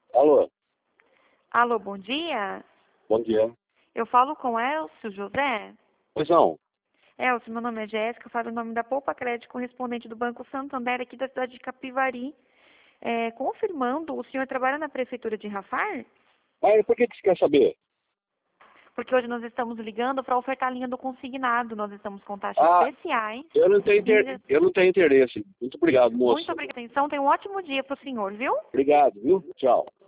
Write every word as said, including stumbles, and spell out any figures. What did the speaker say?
Alô, Alô, bom dia. bom dia. Eu falo com Elcio José. Pois não. Elcio, meu nome é Jéssica, eu falo em nome da Poupa Crédito, correspondente do Banco Santander, aqui da cidade de Capivari. É, confirmando, o senhor trabalha na prefeitura de Rafar? Ah, e por que que você quer saber? Porque hoje nós estamos ligando para ofertar a linha do consignado. Nós estamos com taxas Ah, especiais. eu não tenho, inter... E- eu não tenho interesse. Muito obrigado, Muito moço. obrigada. Atenção, tenha um ótimo dia para o senhor, viu? Obrigado, viu? Tchau.